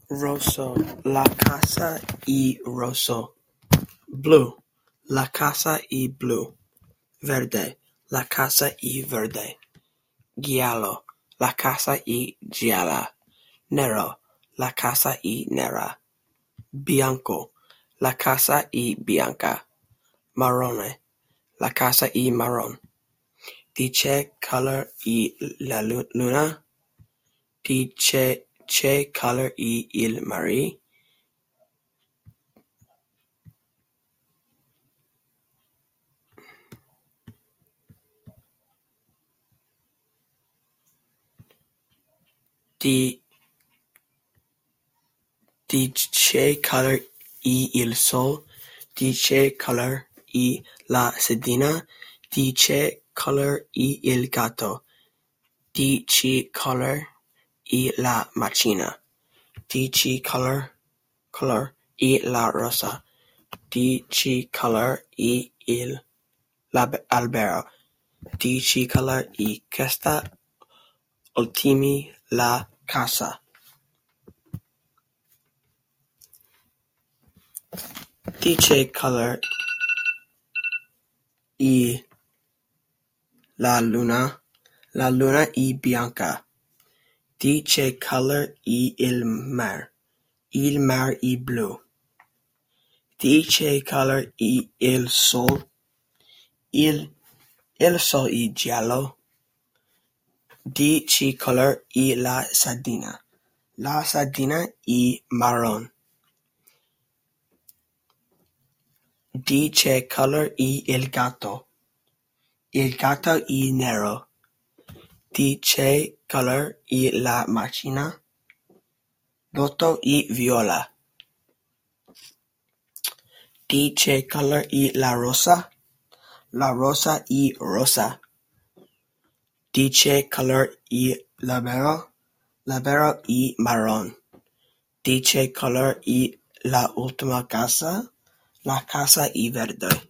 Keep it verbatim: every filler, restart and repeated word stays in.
Rosso, la casa y rosso. Blu, la casa y blu. Verde, la casa y verde. Giallo, la casa y gialla. Nero, la casa y nera. Bianco, la casa y bianca. Marrone, la casa y marrón. Di che color y la luna? Di che, che color y il mare? Di, di che color y il sol? Di che color y la sedina? Di che color y il gatto? Di che color y la macchina? Di che color, color y la rosa? Di che color y il albero? Di che color y questa ultimi la casa? Di che color y la luna? La luna y bianca. Di che color y il mar? Il mar y blu. Di che color y il sol? Il, il sol y giallo. Di che color y la sardina? La sardina y marrón. Di che color y il gatto? Il gatto y nero. Di che color y la macchina? Roto y viola. Di che color y la rosa? La rosa y rosa. Di che color y labero? Labero y marrón. Di che color y la última casa? La casa y verde.